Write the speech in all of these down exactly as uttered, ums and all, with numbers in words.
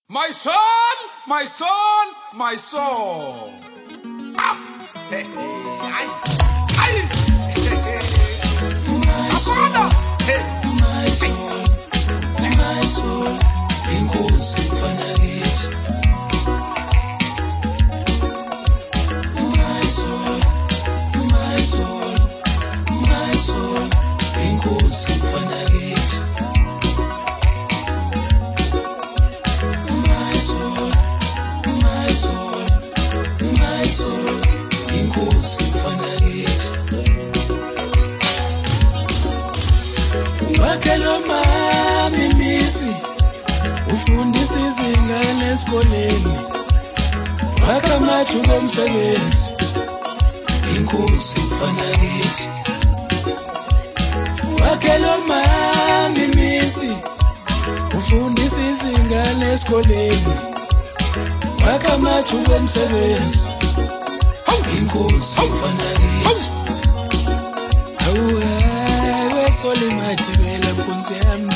My son, my son, my son. Ah! Hey, hey, ay, ay. Hey, hey. My soul, Hey. my soul, my soul, inkosi mfana kithi. My soul, my soul, my soul, inkosi mfana kithi. My soul, my soul, my soul, inkosi mfana kithi. Wakelo mami misi ufundisa izingane esikoleni wakamathu komsebenzi inkosi mfana kithi. Wakelo mami misi ufundisa izingane esikoleni wakamathu komsebenzi inkosi mfana kithi. Awu soli madibela nkunzi yami.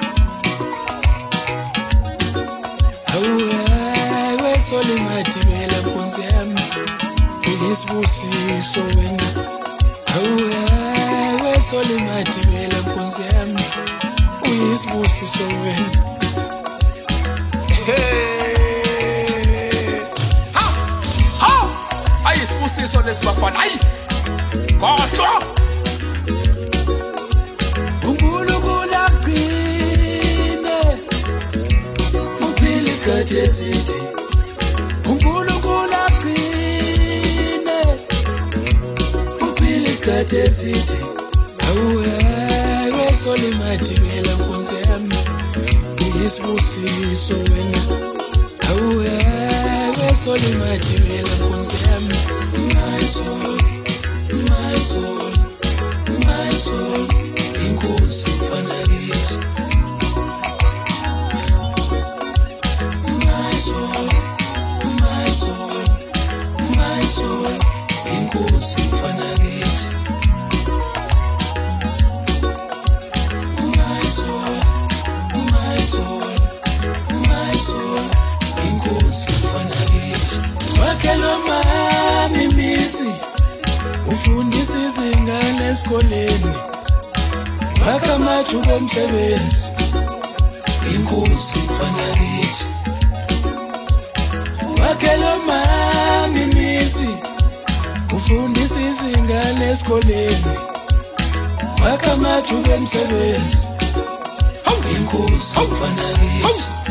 Awu soli madibela nkunzi yami. Uyisibusiso wena. Awu soli madibela nkunzi yami. Uyisibusiso wena. Ha! Ha! Ayisibusiso lesibafana. Ayi! Khohlwa! uNkulunkulu agcine uphile isikhathi eside. uNkulunkulu agcine uphile isikhathi eside. Awu soli madibela nkunzi yami. Uyisibusiso wena. Awu soli madibela nkunzi yami. My soul, my soul, my soul, inkosi mfana kithi. My soul, my soul, my soul, inkosi mfana kithi. My soul, my soul, my soul, inkosi mfana kithi. Wakelo mami misi ufundisa izingane esikoleni wakamathu komsebenzi inkosi mfana kithi. Wakelo mami misi ufundisa izingane esikoleni wakamathu komsebenzi inkosi mfana kithi.